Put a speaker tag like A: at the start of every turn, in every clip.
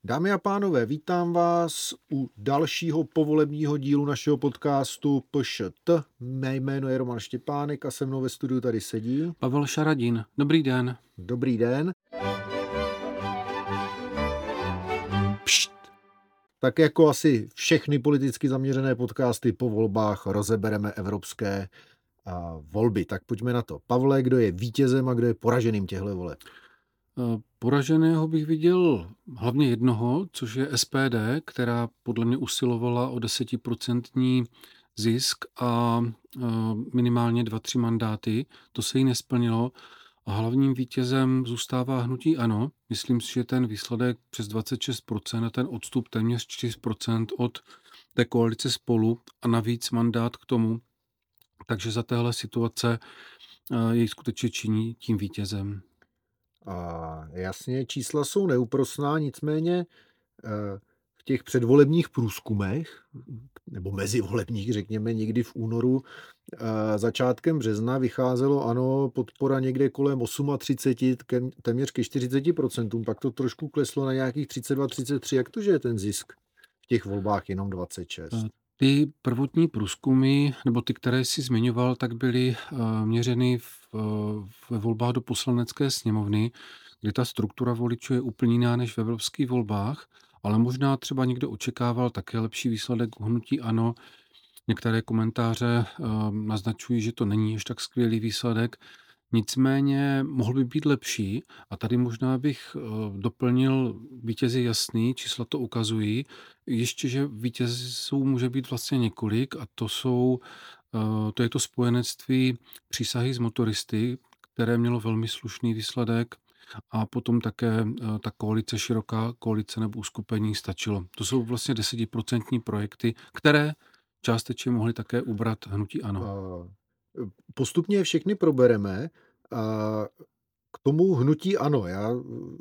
A: Dámy a pánové, vítám vás u dalšího povolebního dílu našeho podcastu PŠT. Mé jméno je Roman Štěpánek a se mnou ve studiu tady sedí
B: Pavel Šaradín. Dobrý den.
A: Dobrý den. Pšt. Tak jako asi všechny politicky zaměřené podcasty po volbách rozebereme evropské volby. Tak pojďme na to. Pavle, kdo je vítězem a kdo je poraženým těchto voleb?
B: Poraženého bych viděl hlavně jednoho, což je SPD, která podle mě usilovala o 10% zisk a minimálně 2-3 mandáty. To se jí nesplnilo a hlavním vítězem zůstává hnutí ANO. Myslím si, že ten výsledek přes 26% a ten odstup téměř 4% od té koalice Spolu a navíc mandát k tomu. Takže za téhle situace jej skutečně činí tím vítězem.
A: Jasně, čísla jsou neúprosná, nicméně v těch předvolebních průzkumech, nebo mezivolebních, řekněme, někdy v únoru, začátkem března vycházelo ANO podpora někde kolem 38, téměř ke 40%, pak to trošku kleslo na nějakých 32-33. Jak to, že je ten zisk v těch volbách jenom 26?
B: Ty prvotní průzkumy, nebo ty, které jsi zmiňoval, tak byly měřeny ve volbách do Poslanecké sněmovny, kde ta struktura voličů je úplně jiná než v evropských volbách, ale možná třeba někdo očekával také lepší výsledek u hnutí ANO. Některé komentáře naznačují, že to není ještě tak skvělý výsledek, nicméně mohl by být lepší a tady možná bych doplnil vítězi jasný, čísla to ukazují, ještě, že vítězů může být vlastně několik a to je to spojenectví Přísahy z motoristy, které mělo velmi slušný výsledek a potom také ta koalice, široká koalice nebo uskupení stačilo. To jsou vlastně 10% projekty, které částečně mohli také ubrat hnutí ANO.
A: Postupně všechny probereme. K tomu hnutí ANO. Já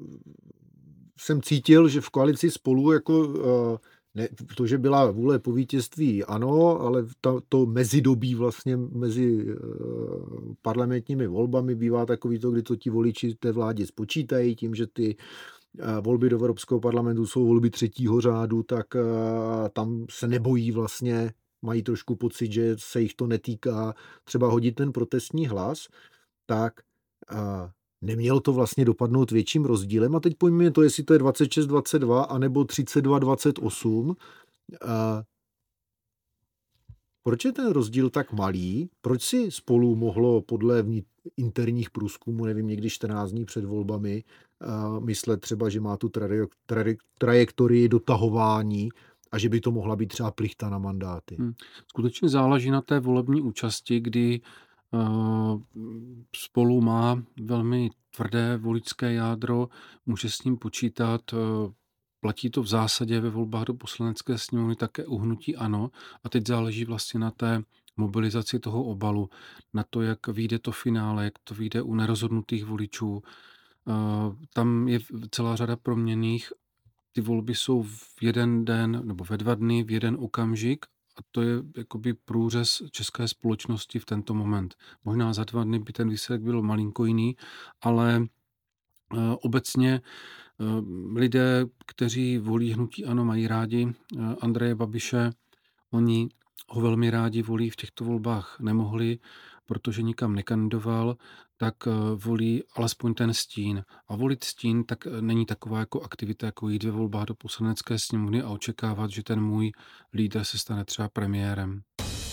A: jsem cítil, že v koalici Spolu jako ne, to, že byla vůle po vítězství ano, ale to mezidobí vlastně mezi parlamentními volbami bývá takový to, kdy to ti voliči té vládě spočítají tím, že ty volby do Evropského parlamentu jsou volby třetího řádu, tak tam se nebojí vlastně, mají trošku pocit, že se jich to netýká, třeba hodit ten protestní hlas, tak nemělo to vlastně dopadnout větším rozdílem. A teď pojďme to, jestli to je 26-22 anebo 32-28. Proč je ten rozdíl tak malý? Proč si Spolu mohlo podle interních průzkumů, nevím, někdy 14 dní před volbami, myslet třeba, že má tu trajektorii dotahování a že by to mohla být třeba plichta na mandáty?
B: Skutečně záleží na té volební účasti, kdy Spolu má velmi tvrdé voličské jádro, může s ním počítat. Platí to v zásadě ve volbách do Poslanecké sněmovny také u hnutí ANO a teď záleží vlastně na té mobilizaci toho obalu, na to, jak vyjde to finále, jak to vyjde u nerozhodnutých voličů. Tam je celá řada proměnných. Ty volby jsou v jeden den nebo ve 2 dny, v jeden okamžik a to je jakoby průřez české společnosti v tento moment. Možná za 2 dny by ten výsledek byl malinko jiný, ale obecně lidé, kteří volí hnutí ANO, mají rádi Andreje Babiše, oni ho velmi rádi volí, v těchto volbách nemohli, protože nikam nekandidoval, tak volí alespoň ten stín. A volit stín tak není taková jako aktivita, jako jít ve volbách do Poslanecké sněmovny a očekávat, že ten můj lídr se stane třeba premiérem.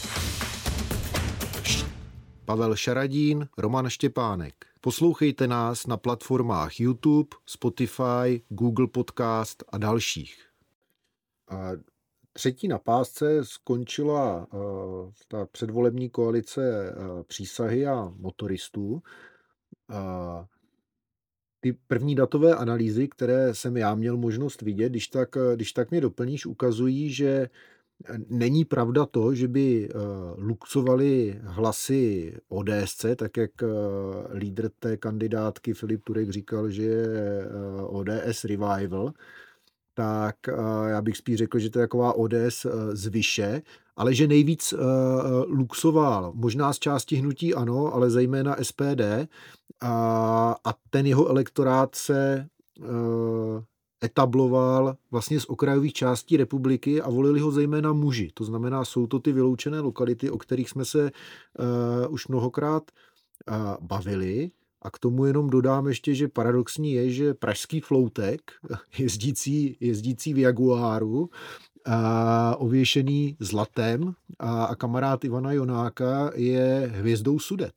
A: Pavel Šaradín, Roman Štěpánek. Poslouchejte nás na platformách YouTube, Spotify, Google Podcast a dalších. Třetí na pásce skončila ta předvolební koalice Přísahy a motoristů. Ty první datové analýzy, které jsem já měl možnost vidět, když tak mě doplníš, ukazují, že není pravda to, že by luxovali hlasy ODSC, tak jak lídr té kandidátky Filip Turek říkal, že je ODS Revival, tak já bych spíš řekl, že to je taková ODS z vyše, ale že nejvíc luxoval možná z části hnutí ANO, ale zejména SPD a ten jeho elektorát se etabloval vlastně z okrajových částí republiky a volili ho zejména muži. To znamená, jsou to ty vyloučené lokality, o kterých jsme se už mnohokrát bavili. A k tomu jenom dodám ještě, že paradoxní je, že pražský floutek, jezdící v Jaguáru, ověšený zlatem a kamarád Ivana Jonáka je hvězdou Sudet.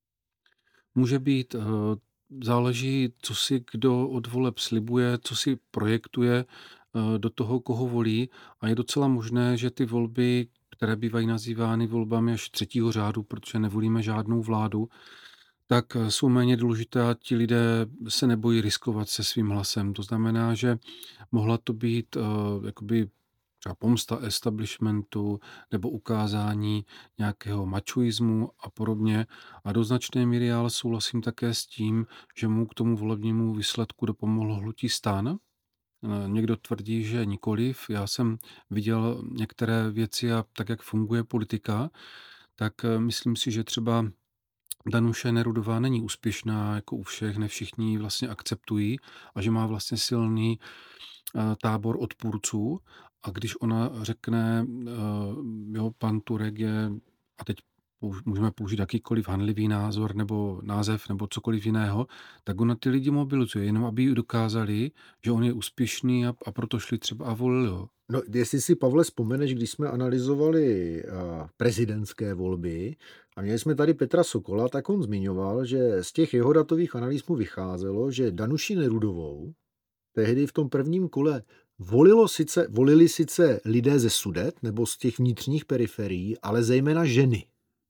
B: Může být, záleží, co si kdo od voleb slibuje, co si projektuje do toho, koho volí, a je docela možné, že ty volby, které bývají nazývány volbami až třetího řádu, protože nevolíme žádnou vládu, tak jsou méně důležité a ti lidé se nebojí riskovat se svým hlasem. To znamená, že mohla to být jakoby třeba pomsta establishmentu nebo ukázání nějakého mačuismu a podobně. A do značné míry já ale souhlasím také s tím, že mu k tomu volebnímu výsledku dopomohlo hnutí STAN. Někdo tvrdí, že nikoliv. Já jsem viděl některé věci a tak, jak funguje politika, tak myslím si, že třeba Danuše Nerudová není úspěšná jako u všech, ne všichni ji vlastně akceptují a že má vlastně silný tábor odpůrců, a když ona řekne, jo, pan Turek je, a teď můžeme použít jakýkoliv hanlivý názor nebo název nebo cokoliv jiného, tak ona ty lidi mobilizuje, jenom aby dokázali, že on je úspěšný a proto šli třeba a volili ho.
A: No, jestli si, Pavle, vzpomeneš, když jsme analyzovali prezidentské volby a měli jsme tady Petra Sokola, tak on zmiňoval, že z těch jeho datových analýz mu vycházelo, že Danuši Nerudovou tehdy v tom prvním kole volili sice lidé ze Sudet nebo z těch vnitřních periferií, ale zejména ženy.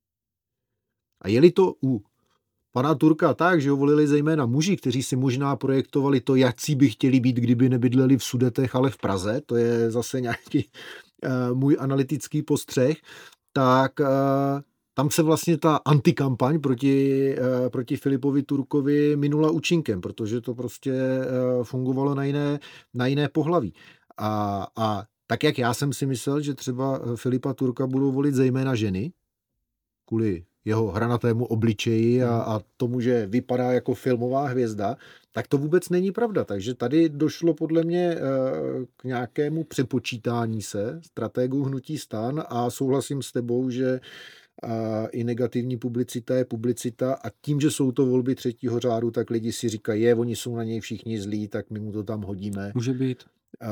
A: A jeli to u pana Turka tak, že ho volili zejména muži, kteří si možná projektovali to, jakcí by chtěli být, kdyby nebydleli v Sudetech, ale v Praze, to je zase nějaký můj analytický postřeh, tak tam se vlastně ta antikampaň proti Filipovi Turkovi minula účinkem, protože to prostě fungovalo na jiné pohlaví. A tak, jak já jsem si myslel, že třeba Filipa Turka budou volit zejména ženy, kvůli jeho hranatému obličeji a tomu, že vypadá jako filmová hvězda, tak to vůbec není pravda. Takže tady došlo podle mě k nějakému přepočítání se strategů hnutí STAN a souhlasím s tebou, že i negativní publicita je publicita a tím, že jsou to volby třetího řádu, tak lidi si říkají, oni jsou na něj všichni zlí, tak my mu to tam hodíme.
B: Může být.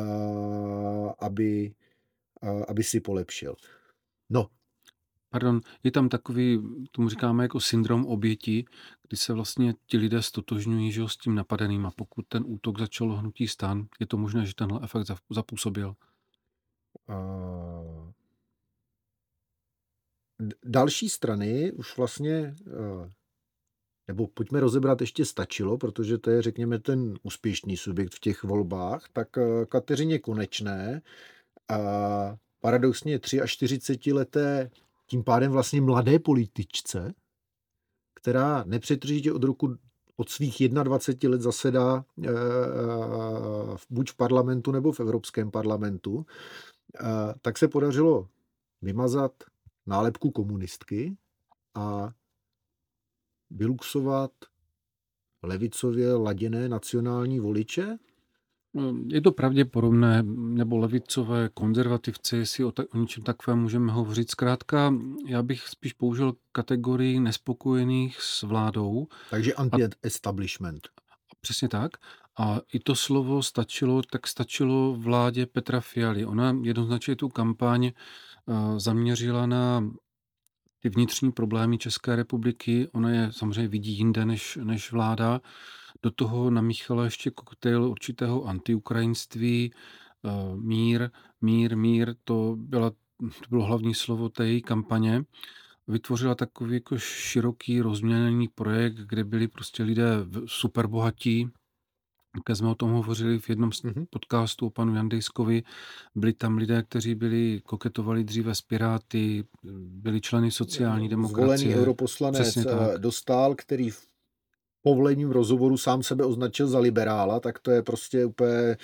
A: Aby si polepšil. No.
B: Pardon, je tam takový, tomu říkáme jako syndrom oběti, kdy se vlastně ti lidé stotožňují, že s tím napadeným, a pokud ten útok začal hnutí STAN, je to možné, že tenhle efekt zapůsobil.
A: Další strany už vlastně, nebo pojďme rozebrat ještě stačilo, protože to je, řekněme, ten úspěšný subjekt v těch volbách, tak Kateřině Konečné, paradoxně 43leté, tím pádem vlastně mladé političce, která nepřetržitě od svých 21 let zasedá buď v parlamentu nebo v Evropském parlamentu, tak se podařilo vymazat nálepku komunistky a vyluxovat levicově laděné nacionální voliče?
B: Je to pravděpodobné, nebo levicové konzervativci, si o něčem takovém můžeme hovořit. Zkrátka, já bych spíš použil kategorii nespokojených s vládou.
A: Takže anti-establishment.
B: Přesně tak. A i to slovo stačilo vládě Petra Fialy. Ona jednoznačně tu kampaň zaměřila na ty vnitřní problémy České republiky. Ona je samozřejmě vidí jinde než vláda. Do toho namíchala ještě koktejl určitého antiukrajinství, mír, to bylo hlavní slovo té její kampaně. Vytvořila takový jako široký rozměrný projekt, kde byli prostě lidé super bohatí. Také jsme o tom hovořili v jednom z podcastů o panu Jandejskovi. Byli tam lidé, kteří koketovali dříve s Piráty, byli členy sociální demokracie.
A: Zvolený europoslanec Dostál, který v povolením rozhovoru sám sebe označil za liberála, tak to je prostě úplně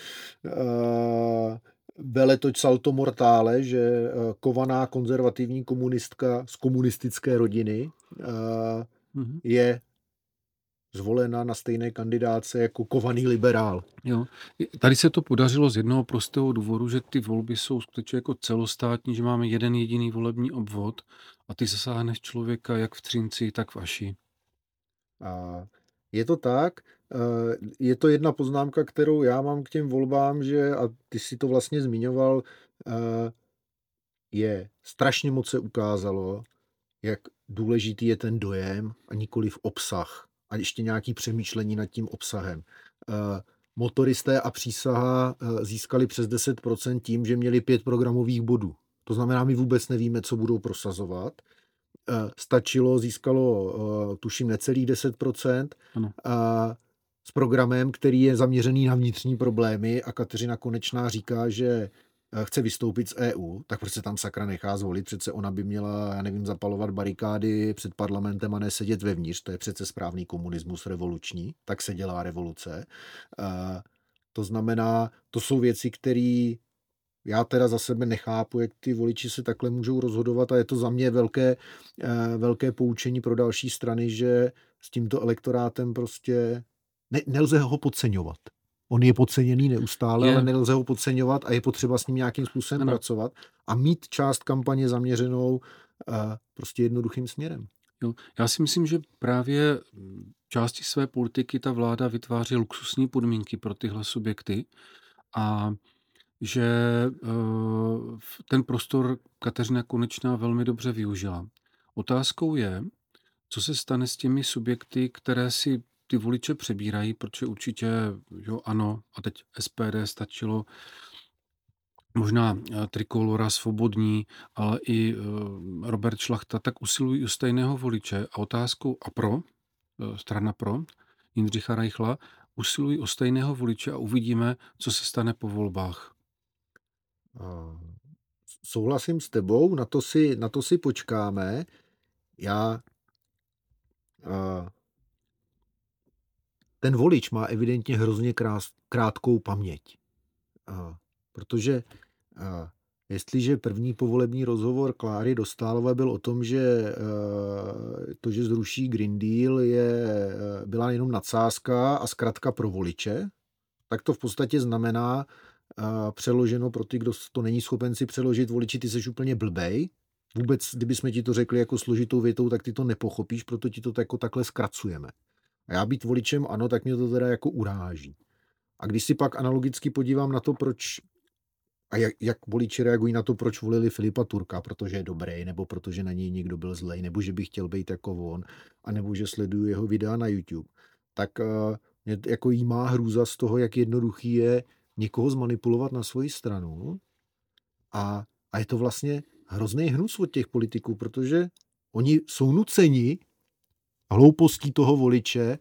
A: veletoč salto mortále, že kovaná konzervativní komunistka z komunistické rodiny je zvolena na stejné kandidáce jako kovaný liberál.
B: Jo. Tady se to podařilo z jednoho prostého důvodu, že ty volby jsou skutečně jako celostátní, že máme jeden jediný volební obvod a ty zasáhneš člověka jak v Třinci, tak v Aši.
A: A je to tak, je to jedna poznámka, kterou já mám k těm volbám, že, a ty si to vlastně zmiňoval, je strašně moc se ukázalo, jak důležitý je ten dojem a nikoliv obsah. A ještě nějaký přemýšlení nad tím obsahem. Motoristé a přísaha získali přes 10% tím, že měli 5 programových bodů. To znamená, my vůbec nevíme, co budou prosazovat. Získalo, tuším, necelých 10%.
B: Ano.
A: S programem, který je zaměřený na vnitřní problémy a Kateřina Konečná říká, že chce vystoupit z EU, tak proč se tam sakra nechá zvolit? Přece ona by měla, já nevím, zapalovat barikády před parlamentem a ne sedět vevnitř. To je přece správný komunismus revoluční. Tak se dělá revoluce. To znamená, to jsou věci, které já teda za sebe nechápu, jak ty voliči se takhle můžou rozhodovat a je to za mě velké poučení pro další strany, že s tímto elektorátem prostě nelze ho podceňovat. On je podceněný neustále, ale nelze ho podceňovat a je potřeba s ním nějakým způsobem pracovat a mít část kampaně zaměřenou prostě jednoduchým směrem.
B: Jo. Já si myslím, že právě části své politiky ta vláda vytváří luxusní podmínky pro tyhle subjekty a že ten prostor Kateřina Konečná velmi dobře využila. Otázkou je, co se stane s těmi subjekty, které si ty voliče přebírají, protože určitě jo, ANO a teď SPD stačilo, možná Trikolora, Svobodní, ale i Robert Šlachta, tak usilují o stejného voliče a otázkou strana pro, Jindřicha Reichla, usilují o stejného voliče a uvidíme, co se stane po volbách.
A: Souhlasím s tebou, na to si počkáme. Ten volič má evidentně hrozně krátkou paměť. Protože jestliže první povolební rozhovor Kláry Dostálové byl o tom, že to, že zruší Green Deal, byla jenom nadsázka a zkratka pro voliče, tak to v podstatě znamená, přeloženo pro ty, kdo to není schopen si přeložit, voliči, ty seš úplně blbej. Vůbec, kdybychom ti to řekli jako složitou větou, tak ty to nepochopíš, proto ti to jako takhle zkracujeme. A já být voličem ANO, tak mě to teda jako uráží. A když si pak analogicky podívám na to, proč a jak voliči reagují na to, proč volili Filipa Turka, protože je dobrý, nebo protože na něj někdo byl zlej, nebo že by chtěl být jako on, anebo že sleduju jeho videa na YouTube, tak mě jako jí má hrůza z toho, jak jednoduchý je někoho zmanipulovat na svoji stranu. A je to vlastně hrozný hnus od těch politiků, protože oni jsou nuceni hloupostí toho voliče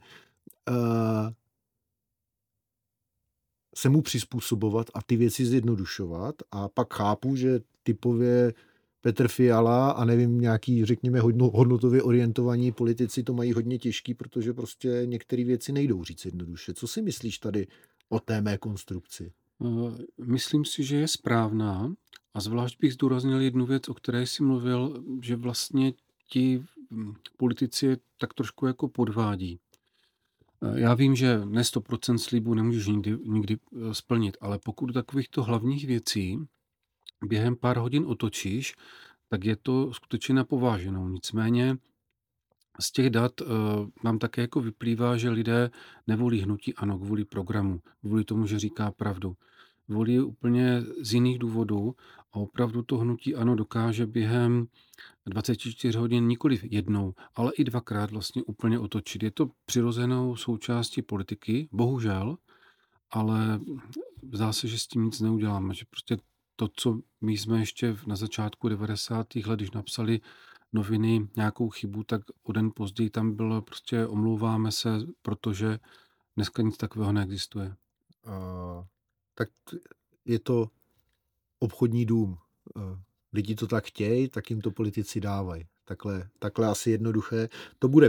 A: se mu přizpůsobovat a ty věci zjednodušovat. A pak chápu, že typově Petr Fiala a nevím, nějaký, řekněme, hodnotově orientovaní politici to mají hodně těžký, protože prostě některé věci nejdou říct jednoduše. Co si myslíš tady o té mé konstrukci?
B: Myslím si, že je správná a zvlášť bych zdůraznil jednu věc, o které jsi mluvil, že vlastně ti politici tak trošku jako podvádí. Já vím, že ne 100% slibů nemůžeš nikdy splnit, ale pokud takovýchto hlavních věcí během pár hodin otočíš, tak je to skutečně na pováženou. Nicméně z těch dat nám také jako vyplývá, že lidé nevolí hnutí ANO kvůli programu, kvůli tomu, že říká pravdu. Volí úplně z jiných důvodů a opravdu to hnutí ANO dokáže během 24 hodin nikoliv jednou, ale i dvakrát vlastně úplně otočit. Je to přirozenou součástí politiky, bohužel, ale zdá se, že s tím nic neuděláme. Že prostě to, co my jsme ještě na začátku 90. let, když napsali noviny nějakou chybu, tak o den později tam bylo prostě omlouváme se, protože dneska nic takového neexistuje.
A: Tak je to obchodní dům. Lidi to tak chtějí, tak jim to politici dávají. Takhle asi jednoduché to bude.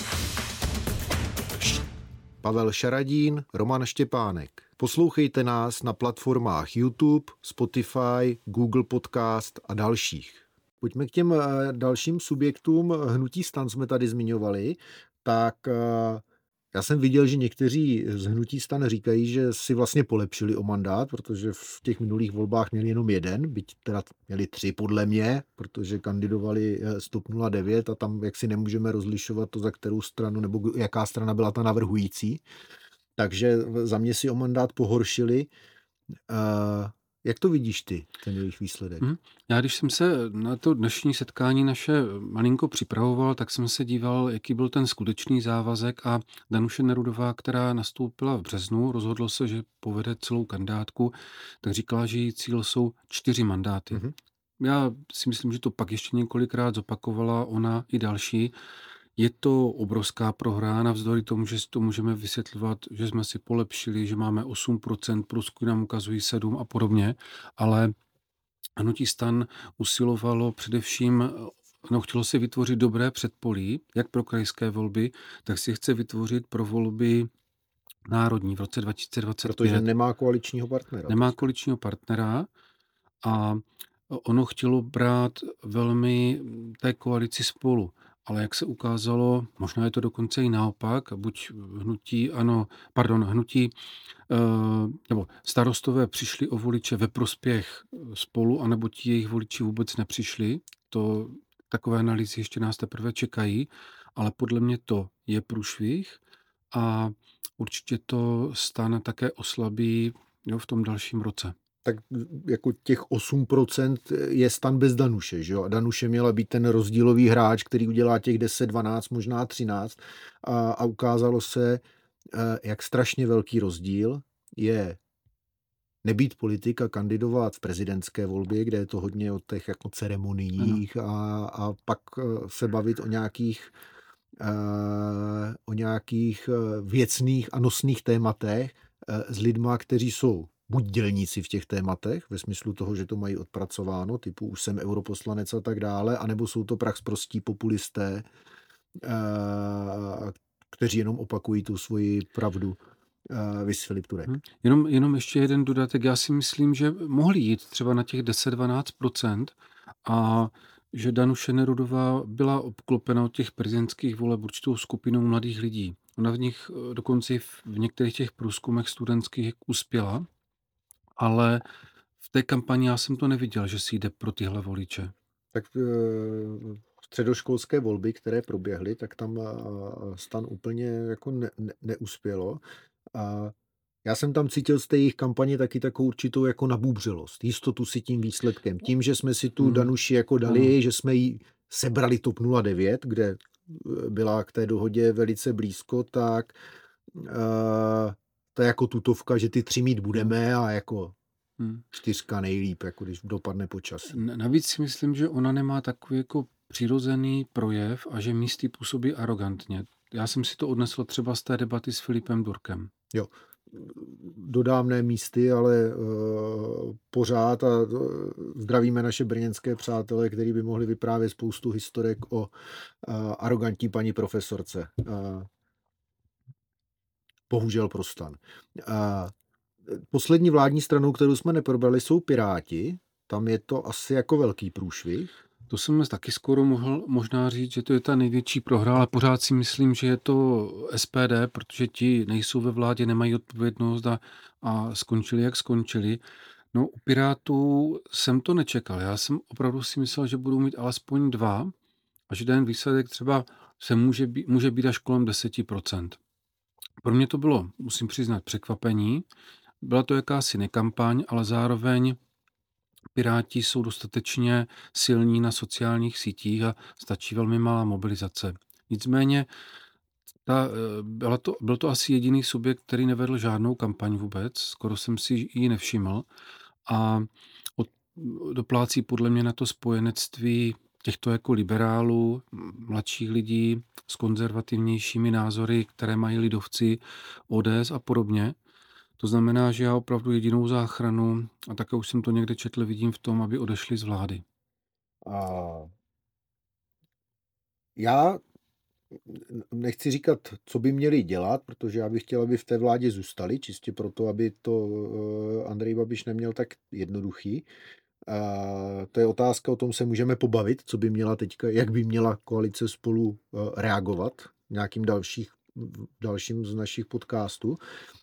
A: Pavel Šaradín, Roman Štěpánek. Poslouchejte nás na platformách YouTube, Spotify, Google Podcast a dalších. Pojďme k těm dalším subjektům. Hnutí STAN jsme tady zmiňovali, tak Já jsem viděl, že někteří z hnutí STAN říkají, že si vlastně polepšili o mandát, protože v těch minulých volbách měli jenom jeden, byť teda měli 3 podle mě, protože kandidovali z TOP 09 a tam jaksi nemůžeme rozlišovat to, za kterou stranu nebo jaká strana byla ta navrhující. Takže za mě si o mandát pohoršili. Jak to vidíš ty, ten jejich výsledek?
B: Já když jsem se na to dnešní setkání naše malinko připravoval, tak jsem se díval, jaký byl ten skutečný závazek a Danuše Nerudová, která nastoupila v březnu, rozhodlo se, že povede celou kandidátku, tak říkala, že její cíl jsou 4 mandáty.
A: Mhm.
B: Já si myslím, že to pak ještě několikrát zopakovala ona i další. Je to obrovská prohra, navzdory tomu, že si to můžeme vysvětlovat, že jsme si polepšili, že máme 8%, průzkumy nám ukazují 7 a podobně, ale hnutí STAN usilovalo především, chtělo si vytvořit dobré předpolí, jak pro krajské volby, tak si chce vytvořit pro volby národní v roce 2025.
A: Protože nemá koaličního partnera.
B: Nemá koaličního partnera a ono chtělo brát velmi té koalici Spolu. Ale jak se ukázalo, možná je to dokonce i naopak, buď hnutí nebo starostové přišli o voliče ve prospěch Spolu, anebo ti jejich voliči vůbec nepřišli. Takové analýzy ještě nás teprve čekají, ale podle mě to je průšvih a určitě to STAN také oslabí v tom dalším roce.
A: Tak jako těch 8% je STAN bez Danuše, že jo? A Danuše měla být ten rozdílový hráč, který udělá těch 10, 12, možná 13 a ukázalo se, jak strašně velký rozdíl je nebýt politik a kandidovat v prezidentské volbě, kde je to hodně o těch jako ceremoniích a pak se bavit o nějakých věcných a nosných tématech s lidma, kteří jsou buď dělníci v těch tématech, ve smyslu toho, že to mají odpracováno, typu už jsem europoslanec a tak dále, anebo jsou to prachsprostí populisté, kteří jenom opakují tu svoji pravdu. Vys Filip Turek.
B: Jenom ještě jeden dodatek. Já si myslím, že mohli jít třeba na těch 10-12% a že Danuše Nerudová byla obklopena od těch prezidentských voleb určitou skupinou mladých lidí. Ona v nich dokonce v některých těch průzkumech studentských uspěla, ale v té kampani já jsem to neviděl, že si jde pro tyhle voliče.
A: Tak středoškolské volby, které proběhly, tak tam STAN úplně jako neuspělo. A já jsem tam cítil z té jejich kampaně taky takovou určitou jako nabubřelost, jistotu si tím výsledkem. Tím, že jsme si tu Danuši jako dali, že jsme jí sebrali TOP 09, kde byla k té dohodě velice blízko, tak to je jako tutovka, že ty 3 mít budeme a jako 4 nejlíp, jako když dopadne počasí.
B: Navíc si myslím, že ona nemá takový jako přirozený projev a že místy působí arrogantně. Já jsem si to odnesl třeba z té debaty s Filipem Durkem.
A: Jo, dodám ne místy, ale pořád a zdravíme naše brněnské přátelé, kteří by mohli vyprávět spoustu historek o arrogantní paní profesorce. Bohužel pro STAN. Poslední vládní stranou, kterou jsme neprobrali, jsou Piráti. Tam je to asi jako velký průšvih.
B: To jsem taky skoro mohl možná říct, že to je ta největší prohra, ale pořád si myslím, že je to SPD, protože ti nejsou ve vládě, nemají odpovědnost a skončili, jak skončili. No u Pirátů jsem to nečekal. Já jsem opravdu si myslel, že budou mít alespoň 2 a že ten výsledek třeba může být až kolem 10%. Pro mě to bylo, musím přiznat, překvapení. Byla to jakási nekampaň, ale zároveň Piráti jsou dostatečně silní na sociálních sítích a stačí velmi malá mobilizace. Nicméně byl to asi jediný subjekt, který nevedl žádnou kampaň vůbec, skoro jsem si ji nevšiml a doplácí podle mě na to spojenectví těchto jako liberálů, mladších lidí s konzervativnějšími názory, které mají lidovci, ODS a podobně. To znamená, že já opravdu jedinou záchranu, a také už jsem to někde četl, vidím v tom, aby odešli z vlády.
A: Já nechci říkat, co by měli dělat, protože já bych chtěl, aby v té vládě zůstali, čistě proto, aby to Andrej Babiš neměl tak jednoduchý. To je otázka, o tom se můžeme pobavit, co by měla teďka, jak by měla koalice Spolu reagovat v nějakým v dalším z našich podcastů.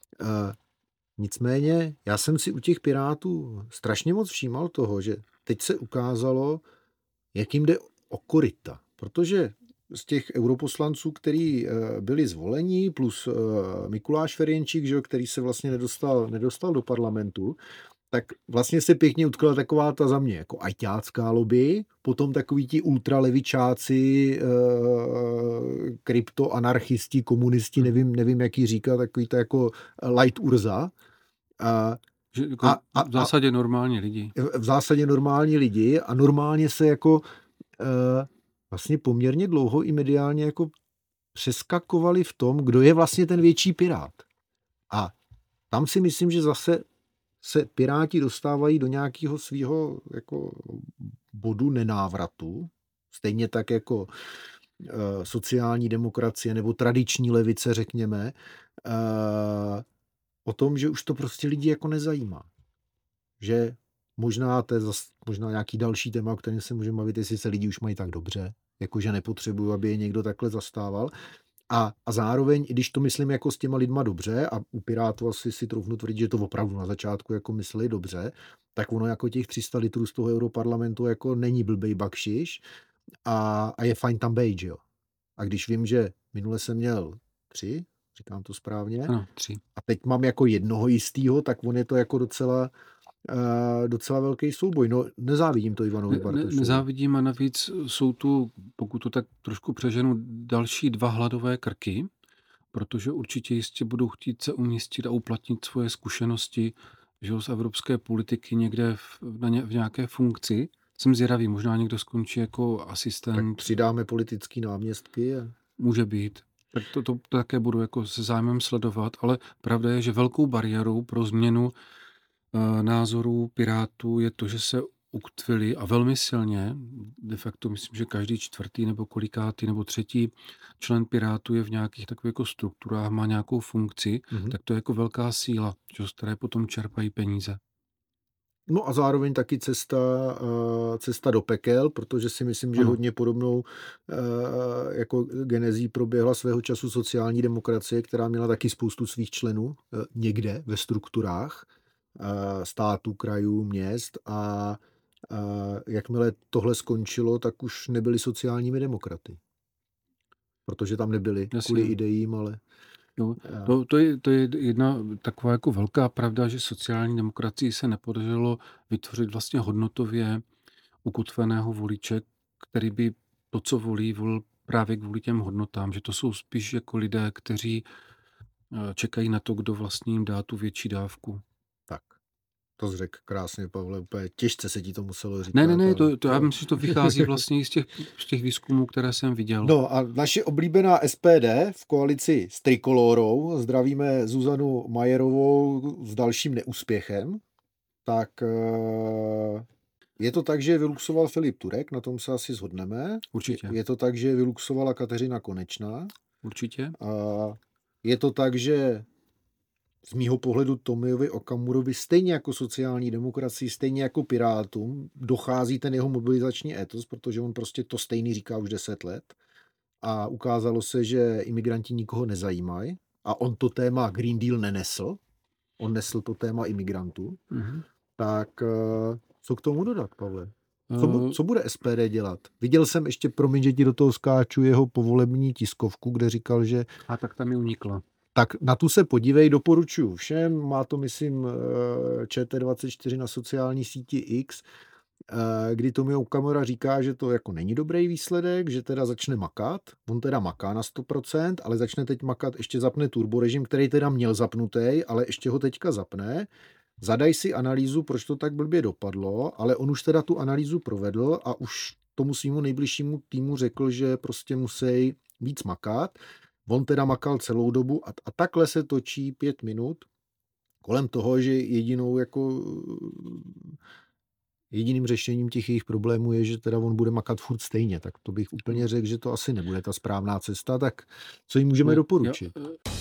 A: Nicméně já jsem si u těch Pirátů strašně moc všímal toho, že teď se ukázalo, jak jim jde o koryta. Protože z těch europoslanců, který byli zvoleni, plus Mikuláš Ferjenčík, že, který se vlastně nedostal do parlamentu, tak vlastně se pěkně utkala taková ta za mě jako ajťácká lobby, potom takový ti ultralevičáci, kryptoanarchisti, komunisti, nevím, jak jí říká, takový to jako light urza.
B: V zásadě normální lidi.
A: V zásadě normální lidi a normálně se jako vlastně poměrně dlouho i mediálně jako přeskakovali v tom, kdo je vlastně ten větší pirát. A tam si myslím, že zase se Piráti dostávají do nějakého svého jako bodu nenávratu, stejně tak jako sociální demokracie nebo tradiční levice, řekněme, o tom, že už to prostě lidi jako nezajímá. Že možná nějaký další téma, o kterém se můžeme bavit, jestli se lidi už mají tak dobře, jakože nepotřebují, aby je někdo takhle zastával. A zároveň, i když to myslím jako s těma lidma dobře, a u Pirátů asi si troufnu tvrdit, že to opravdu na začátku jako mysleli dobře, tak ono jako těch 300 litrů z toho europarlamentu jako není blbej bakšiš a je fajn tam bejt, jo. A když vím, že minule jsem měl 3, říkám to správně,
B: ano, 3.
A: A teď mám jako jednoho jistýho, tak on je to jako docela velký souboj. No, nezávidím to Ivanovi Bartošovi.
B: Nezávidím a navíc jsou tu, pokud to tak trošku přeženu, další 2 hladové krky, protože určitě jistě budou chtít se umístit a uplatnit svoje zkušenosti, že z evropské politiky někde v nějaké funkci. Jsem zvědavý, možná někdo skončí jako asistent.
A: Tak přidáme politický náměstky.
B: Může být. Tak to také budu jako se zájmem sledovat, ale pravda je, že velkou bariérou pro změnu názorů Pirátů je to, že se utvili a velmi silně, de facto myslím, že každý 4. nebo kolikátý nebo 3. člen Pirátů je v nějakých takových jako strukturách, má nějakou funkci, tak to je jako velká síla, z které potom čerpají peníze.
A: No a zároveň taky cesta do pekel, protože si myslím, že hodně podobnou jako genezí proběhla svého času sociální demokracie, která měla taky spoustu svých členů někde ve strukturách států, krajů, měst a jakmile tohle skončilo, tak už nebyli sociálními demokraty. Protože tam nebyli kvůli ideím, ale...
B: Jo, to je jedna taková jako velká pravda, že sociální demokracii se nepodařilo vytvořit vlastně hodnotově ukotveného voliče, který by to, co volil právě kvůli těm hodnotám, že to jsou spíš jako lidé, kteří čekají na to, kdo vlastně jim dá tu větší dávku.
A: Tak. To jsi řekl krásně, Pavle, úplně těžce se ti to muselo říct.
B: Ne, to já myslím, že to vychází vlastně z těch výzkumů, které jsem viděl.
A: No a naše oblíbená SPD v koalici s Trikolórou, zdravíme Zuzanu Majerovou s dalším neúspěchem, tak je to tak, že vyluxoval Filip Turek, na tom se asi shodneme.
B: Určitě.
A: Je to tak, že vyluxovala Kateřina Konečná.
B: Určitě.
A: Je to tak, že z mýho pohledu Tomiovi Okamurovi stejně jako sociální demokracii, stejně jako Pirátům dochází ten jeho mobilizační étos, protože on prostě to stejný říká už 10 let a ukázalo se, že imigranti nikoho nezajímají a on to téma Green Deal nenesl, on nesl to téma imigrantů, tak co k tomu dodat, Pavle? Co bude SPD dělat? Viděl jsem ještě, promiň, že ti do toho skáču, jeho povolební tiskovku, kde říkal, že...
B: A tak tam mi unikla.
A: Tak na tu se podívej, doporučuji všem. Má to, myslím, ČT24 na sociální síti X, kdy Tomio Okamura říká, že to jako není dobrý výsledek, že teda začne makat. On teda maká na 100%, ale začne teď makat, ještě zapne turborežim, který teda měl zapnutý, ale ještě ho teďka zapne. Zadaj si analýzu, proč to tak blbě dopadlo, ale on už teda tu analýzu provedl a už tomu svýmu nejbližšímu týmu řekl, že prostě musí víc makat. On teda makal celou dobu a takhle se točí 5 minut kolem toho, že jediným řešením těch jejich problémů je, že teda on bude makat furt stejně. Tak to bych úplně řekl, že to asi nebude ta správná cesta. Tak co jim můžeme doporučit?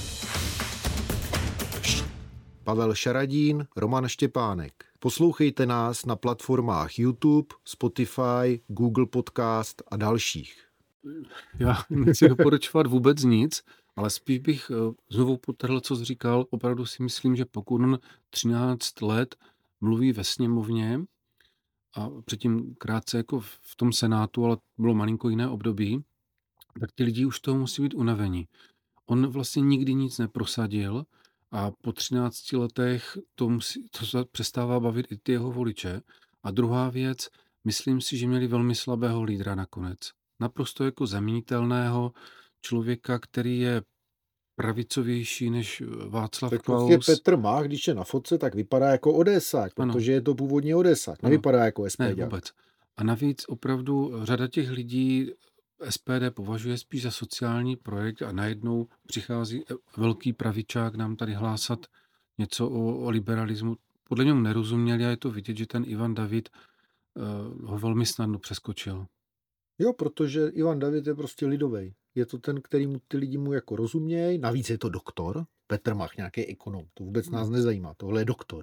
A: Pavel Šaradín, Roman Štěpánek. Poslouchejte nás na platformách YouTube, Spotify, Google Podcast a dalších.
B: Já nechci doporučovat vůbec nic, ale spíš bych znovu podtrhl, co jsi říkal. Opravdu si myslím, že pokud on 13 let mluví ve sněmovně a předtím krátce jako v tom Senátu, ale bylo malinko jiné období, tak ty lidi už toho musí být unavení. On vlastně nikdy nic neprosadil a po 13 letech to přestává bavit i ty jeho voliče. A druhá věc, myslím si, že měli velmi slabého lídra nakonec. Naprosto jako zaměnitelného člověka, který je pravicovější než Václav
A: Tak prostě
B: Klaus.
A: Petr Mach, když je na fotce, tak vypadá jako Odesák,
B: Ano,
A: protože je to původně Odesák,
B: ano,
A: nevypadá jako
B: ne
A: SPďák.
B: vůbec. A navíc opravdu řada těch lidí SPD považuje spíš za sociální projekt a najednou přichází velký pravičák nám tady hlásat něco o liberalismu. Podle němu nerozuměli a je to vidět, že ten Ivan David ho velmi snadno přeskočil.
A: Jo, protože Ivan David je prostě lidovej. Je to ten, který ty lidi mu jako rozumějí. Navíc je to doktor. Petr Mach, nějaký ekonom. To vůbec nás nezajímá. Tohle je doktor.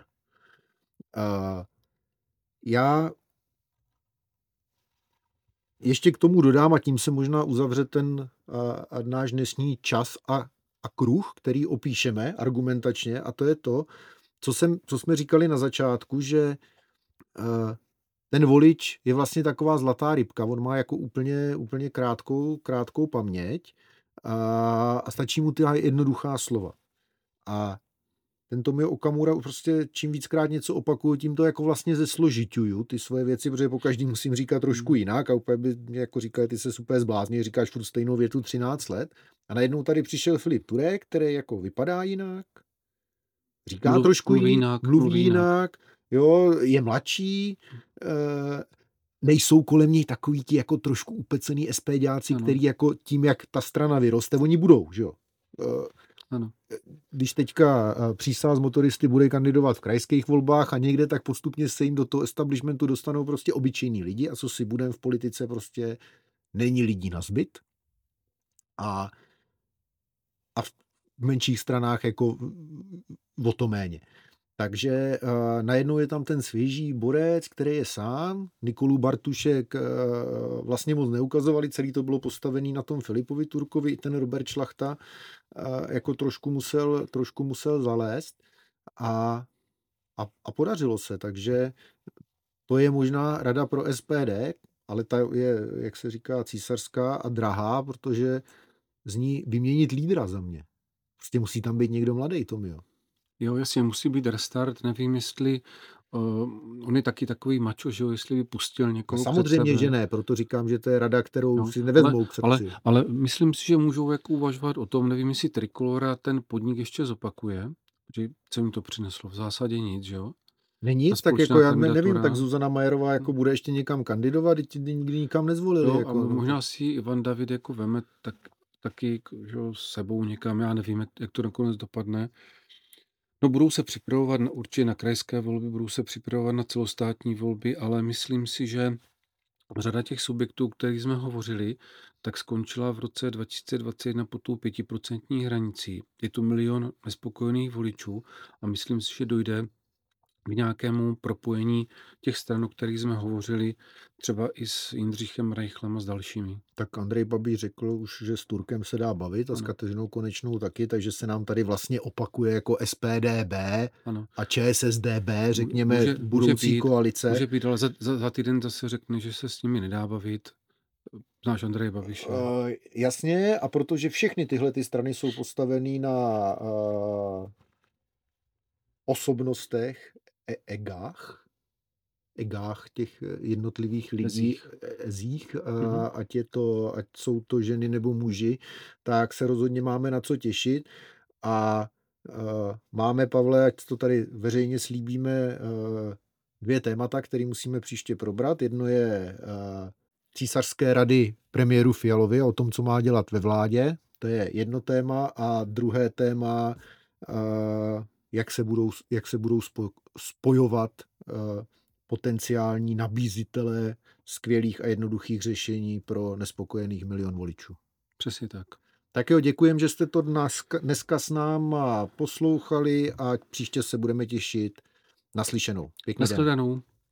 A: Já ještě k tomu dodám, a tím se možná uzavře ten náš dnešní čas a kruh, který opíšeme argumentačně, a to je to, co jsme říkali na začátku, že ten volič je vlastně taková zlatá rybka. On má jako úplně krátkou paměť a stačí mu ty jednoduchá slova. A ten Tomio Okamura prostě čím víckrát něco opakuju, tím to jako vlastně zesložituju ty svoje věci, protože po každý musím říkat trošku jinak a úplně by jako říkali, ty se super zblázní, říkáš furt stejnou větu 13 let. A najednou tady přišel Filip Turek, který jako vypadá jinak, říká trošku jinak, mluví jinak, jo, je mladší, nejsou kolem něj takový ti jako trošku upecený SPďáci, který jako tím, jak ta strana vyroste, oni budou, že jo.
B: Ano.
A: Když teďka Přísah z motoristy bude kandidovat v krajských volbách a někde, tak postupně se jim do toho establishmentu dostanou prostě obyčejní lidi a co si budeme v politice, prostě není lidí na zbyt. A v menších stranách jako o to méně. Takže najednou je tam ten svěží borec, který je sám. Nikolu Bartušek vlastně moc neukazovali, celý to bylo postavený na tom Filipovi Turkovi, i ten Robert Šlachta jako trošku musel zalézt a podařilo se. Takže to je možná rada pro SPD, ale ta je, jak se říká, císařská a drahá, protože z ní vyměnit lídra za mě. Prostě musí tam být někdo mladý, Tomio.
B: Jo, jasně, musí být restart, nevím, jestli on je taky takový mačo, že jo, jestli by pustil někoho
A: samozřejmě, že ne, proto říkám, že to je rada, kterou si nevezmou k srdci.
B: Ale myslím si, že můžou jako uvažovat o tom, nevím, jestli Trikolora ten podnik ještě zopakuje, protože co jim to přineslo? V zásadě nic, že jo?
A: Není nic, tak jako já nevím, tak Zuzana Majerová jako bude ještě někam kandidovat, teď nikdy nikam nezvolili.
B: Jo,
A: jako,
B: a možná si Ivan David jako veme taky že jo, s sebou někam, já nevím, jak to nakonec dopadne. No, budou se připravovat určitě na krajské volby, budou se připravovat na celostátní volby, ale myslím si, že řada těch subjektů, o kterých jsme hovořili, tak skončila v roce 2021 pod tou 5% hranicí. Je to 1 milion nespokojených voličů a myslím si, že dojde k nějakému propojení těch stran, o kterých jsme hovořili, třeba i s Jindřichem Reichlem a s dalšími.
A: Tak Andrej Babiš řekl už, že s Turkem se dá bavit a s Kateřinou Konečnou taky, takže se nám tady vlastně opakuje jako SPDB a ČSSDB, řekněme, budoucí koalice.
B: Může být, ale za týden zase řekne, že se s nimi nedá bavit. Znáš Andreje Babiše?
A: Jasně, a protože všechny tyhle ty strany jsou postavený na osobnostech, egách těch jednotlivých lidí, ezích, ať jsou to ženy nebo muži, tak se rozhodně máme na co těšit a máme, Pavle, ať to tady veřejně slíbíme, 2 témata, které musíme příště probrat. Jedno je císařské rady premiéru Fialovi o tom, co má dělat ve vládě. To je jedno téma a druhé téma, jak se budou spojovat potenciální nabízitelé skvělých a jednoduchých řešení pro nespokojených 1 milion voličů.
B: Přesně tak.
A: Tak jo, děkujem, že jste to dneska s náma poslouchali a příště se budeme těšit. Naslyšenou. Pěkný den.